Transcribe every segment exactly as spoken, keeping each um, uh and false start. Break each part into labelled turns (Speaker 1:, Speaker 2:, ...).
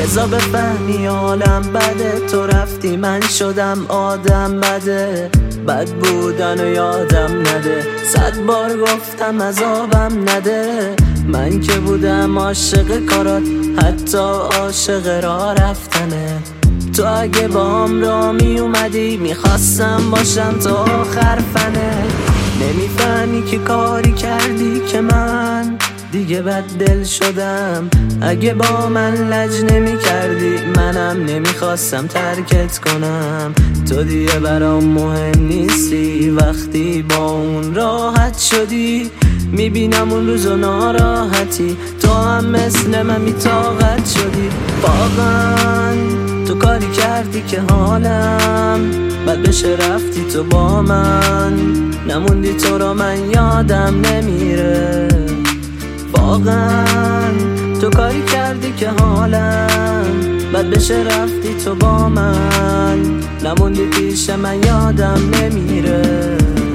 Speaker 1: بذار بفهمی عالم بده، تو رفتی من شدم آدم بده. بد بودن و یادم نده، صد بار گفتم عذابم نده. من که بودم عاشق کارات، حتی عاشق راه رفتنه. تو اگه با هم را می اومدی، میخواستم باشم تا آخر فنه. نمیفهمی که کاری کردی که من دیگه بد دل شدم. اگه با من لج نمی کردی، منم نمیخواستم ترکت کنم. تو دیگه برام مهم نیستی، وقتی با اون راحت شدی میبینم اون روز و ناراحتی. تو هم مثل من بی طاقت شدی. واقعا تو کاری کردی که حالم بد بشه، رفتی تو با من نموندی. تو رو من یادم نمیره. واقعا تو کاری کردی که حالم بد بشه، رفتی تو با من نموندی. پیش من یادم نمیره.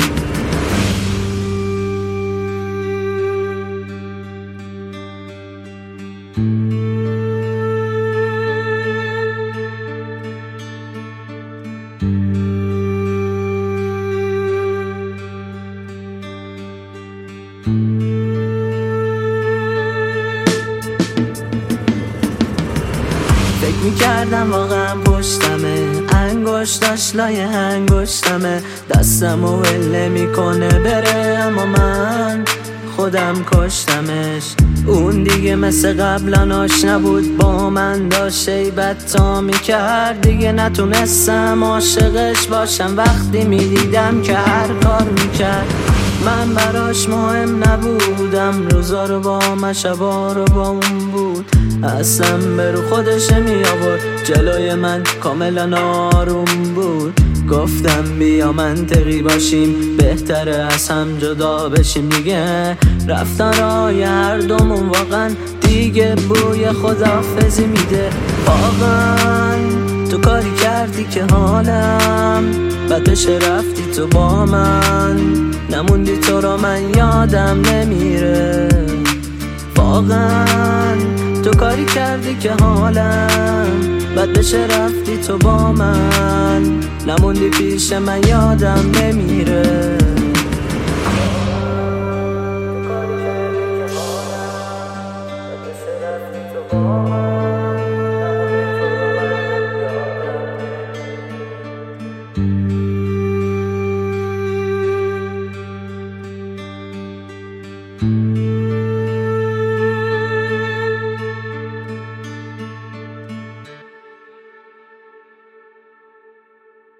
Speaker 1: فکر میکردم واقعا پشتمه، انگشتاش لای انگشتمه. دستم و ول میکنه بره، اما من خودم کشتمش. اون دیگه مثل قبلا آش نبود، با من داشت شیبت تا میکرد. دیگه نتونستم عاشقش باشم وقتی میدیدم که هر کار میکرد. من براش مهم نبودم، روزا رو با من شبا رو با اون بود. اصلا برو خودش می آورد جلوی من، کاملا آروم بود. گفتم بیا منطقی باشیم، بهتره از هم جدا بشیم دیگه. رفتن رای هر دومون واقعا دیگه بوی خداحافظی میده. واقعا تو کاری کردی که حالم بد بشه، رفتی تو با من نموندی. تو رو من یادم نمیره. واقعا تو کاری کردی که حالم بد بشه، رفتی تو با من نموندی. پیش من یادم نمیره.